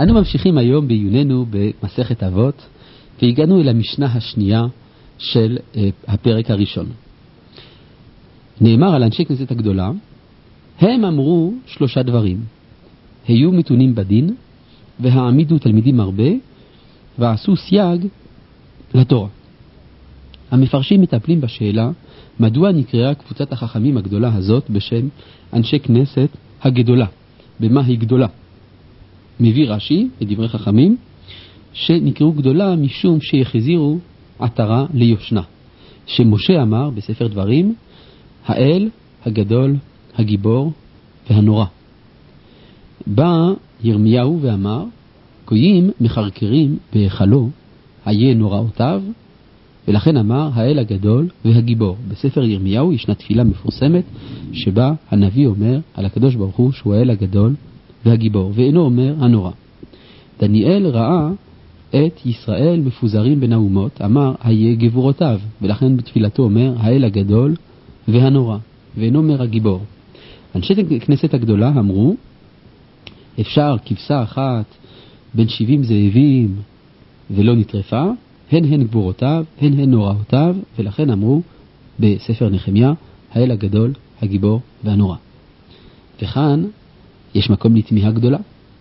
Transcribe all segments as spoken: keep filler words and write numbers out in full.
אנו ממשיכים היום בעיוננו במסכת אבות, והגענו אל המשנה השנייה של הפרק הראשון. נאמר על אנשי כנסת הגדולה, הם אמרו שלושה דברים: היו מתונים בדין, והעמידו תלמידים הרבה, ועשו סייג לתורה. המפרשים מטפלים בשאלה מדוע נקראה קבוצת החכמים הגדולה הזאת בשם אנשי כנסת הגדולה. במה היא גדולה? מביא רש"י בדברי חכמים שנקראו גדולה משום שיחזירו עטרה ליושנה, שמשה אמר בספר דברים, האל הגדול, הגיבור והנורא. בא ירמיהו ואמר, גויים מחרקרים בהיכלו היה נוראותיו, ולכן אמר האל הגדול והגיבור. בספר ירמיהו ישנה תפילה מפורסמת שבה הנביא אומר על הקדוש ברוך הוא שהוא האל הגדול והגיבור, ואינו אומר הנורא. דניאל ראה את ישראל מפוזרים בין האומות, אמר היה גבורותיו, ולכן בתפילתו אומר האל הגדול והנורא, ואינו אומר הגיבור. אנשי כנסת הגדולה אמרו, אפשר כבשה אחת בין שבעים זאבים ולא נטרפה, הן הן גבורותיו, הן הן נוראותיו, ולכן אמרו בספר נחמיה, האל הגדול, הגיבור והנורא. וכאן יש מקום לתמיהה גדולה.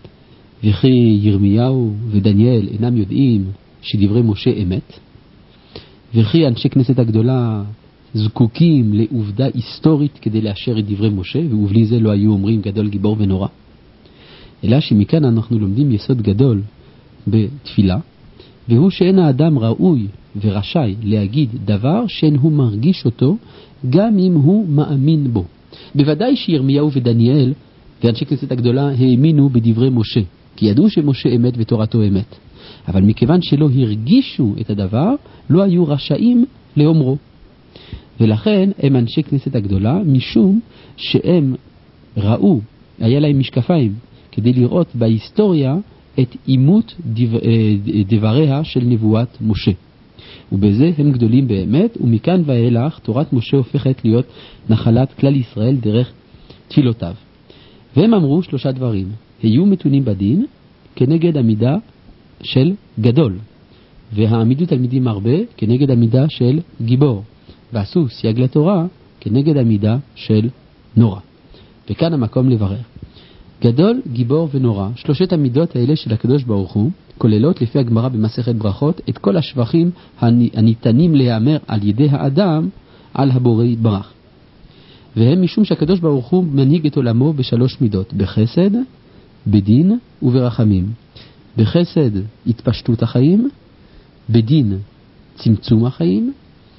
וכי ירמיהו ודניאל אינם יודעים שדברי משה אמת, וכי אנשי כנסת הגדולה זקוקים לעובדה היסטורית כדי לאשר את דברי משה, ובלי זה לא היו אומרים גדול, גיבור ונורא. אלא שמכאן אנחנו לומדים יסוד גדול בתפילה, והוא שאין האדם ראוי ורשאי להגיד דבר שאין הוא מרגיש אותו, גם אם הוא מאמין בו. בוודאי שירמיהו ודניאל ואנשי כנסת הגדולה האמינו בדברי משה, כי ידעו שמשה אמת ותורתו אמת. אבל מכיוון שלא הרגישו את הדבר, לא היו רשאים לאומרו. ולכן הם אנשי כנסת הגדולה, משום שהם ראו, היה להם משקפיים, כדי לראות בהיסטוריה את אימות דבר, דבריה של נבואת משה. ובזה הם גדולים באמת, ומכאן ואילך תורת משה הופכת להיות נחלת כלל ישראל דרך תפילותיו. והם אמרו שלושה דברים: היו מתונים בדין כנגד המידה של גדול, והעמידו תלמידים הרבה כנגד המידה של גיבור, ועשו סייג לתורה כנגד המידה של נורא. וכאן המקום לברר. גדול, גיבור ונורא, שלושת המידות האלה של הקדוש ברוך הוא, כוללות לפי הגמרא במסכת ברכות את כל השבחים הניתנים להיאמר על ידי האדם על הבורא יתברך. והם משום שהקדוש ברוך הוא מנהיג את עולמו בשלוש מידות: בחסד, בדין וברחמים. בחסד התפשטות החיים, בדין צמצום החיים,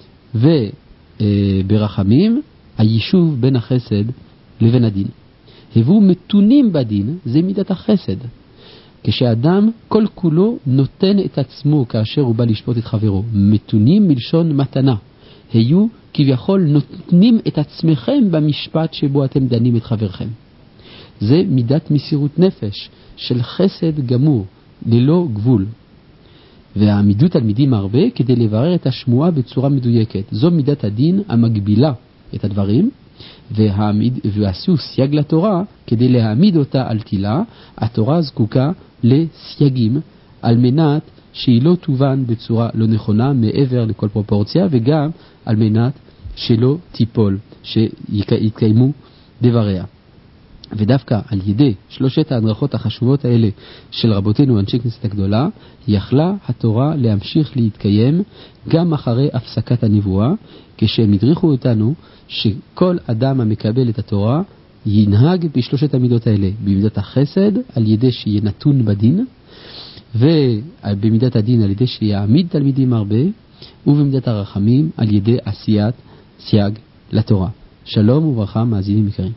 וברחמים היישוב בין החסד לבין הדין. הבו מתונים בדין, זה מידת החסד. כשאדם כל כולו נותן את עצמו כאשר הוא בא לשפוט את חברו. מתונים מלשון מתנה. היו כביכול נותנים את עצמכם במשפט שבו אתם דנים את חברכם. זה מידת מסירות נפש של חסד גמור, ללא גבול. והעמידו תלמידים הרבה כדי לברר את השמועה בצורה מדויקת. זו מידת הדין המגבילה את הדברים, והעמיד, ועשו סייג לתורה כדי להעמיד אותה על תילה. התורה זקוקה לסייגים על מנת שהיא לא תובן בצורה לא נכונה מעבר לכל פרופורציה, וגם על מנת שלא תיפול, שיתקיימו דבריה. ודווקא על ידי שלושת ההדרכות החשובות האלה של רבותינו אנשי כנסת הגדולה, יכלה התורה להמשיך להתקיים גם אחרי הפסקת הנבואה, כשהם הדריכו אותנו שכל אדם המקבל את התורה ינהג בשלושת המידות האלה: במידת החסד על ידי שיהיה נתון בדין, ובמידת הדין על ידי שיעמיד תלמידים הרבה, ובמידת הרחמים על ידי עשיית סייג לתורה. שלום וברכה מאזינים יקרים.